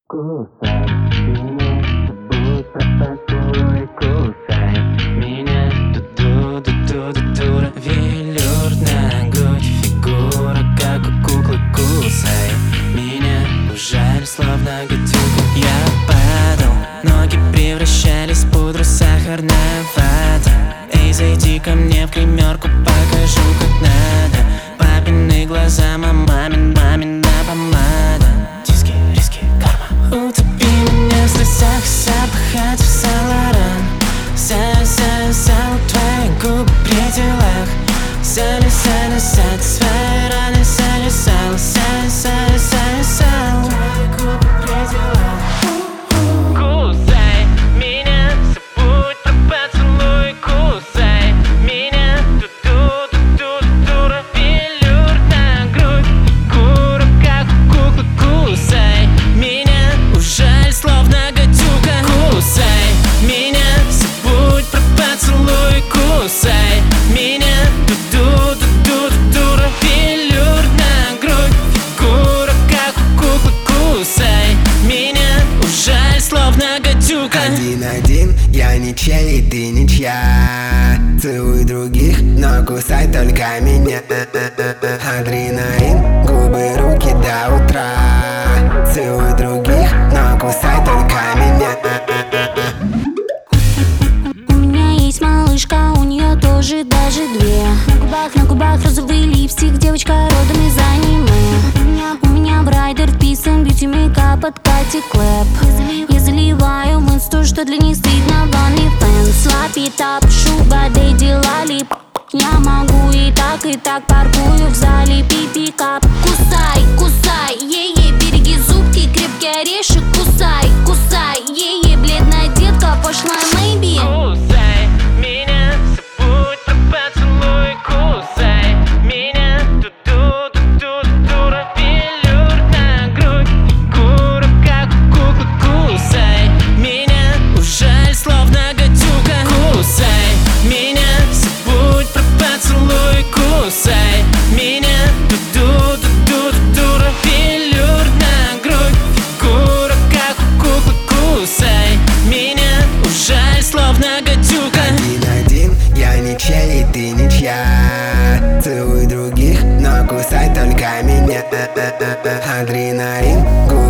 Кусай меня, будь поцелуй, кусай меня. Ду-ду-ду-ду-ду-ду, велюр на грудь, фигура как у куклы. Кусай меня, жаль, словно гадюка. Я падал, ноги превращались в пудру, сахарная вата. Эй, зайди ко мне в гримерку, покажу как надо. Папины глаза, мамина помада. Диски, риски, карма. Утопи меня в слезах, запахать в Сан-Лоран. Сал, твои губы при делах. Сали, свои раны, сал. Твои губы при делах. Кусай меня, забудь про поцелуй. Кусай меня, ду-ду-ду-ду-дура, велюр на грудь, фигура как у куклы. Кусай меня, жаль, словно гадюка. Кусай меня, забудь про поцелуй. Кусай меня, ду-ду-ду-ду-дура, велюр на грудь, фигура как у куклы. Кусай меня, жаль, словно гадюка. 1-1, я ничей, и ты ничья. Целуй других, но кусай только меня. Адреналин, губы, руки до утра. Целуй других, но кусай только меня. У меня есть малышка, у нее тоже даже две. На губах розовый липстик, девочка родом из аниме. У меня брайдер вписан, бьюти мейкап от Кати Клэп. Я заливаю в инсту, что для них стыдно в OnlyFans. Лапитап, шуга, дэдди, лалип. Я могу и так паркую в зале. Пипи-кап, кусай, е-е, береги зубки, крепкий орешек. Кусай, е-е, бледная детка, пошлая maybe. Кусай меня, забудь про поцелуй. Кусай меня, ду-ду-ду-ду-дура, велюр на грудь, фигура как у куклы. Кусай меня, жаль, словно гадюка. Кусай меня, забудь про поцелуй. Кусай меня, ду-ду-ду-ду-дура, велюр на грудь, фигура как у куклы. Кусай меня, жаль, словно гадюка. 1-1, я ничей, и ты ничья. Целуй других, но кусай только меня. Адреналин, губы.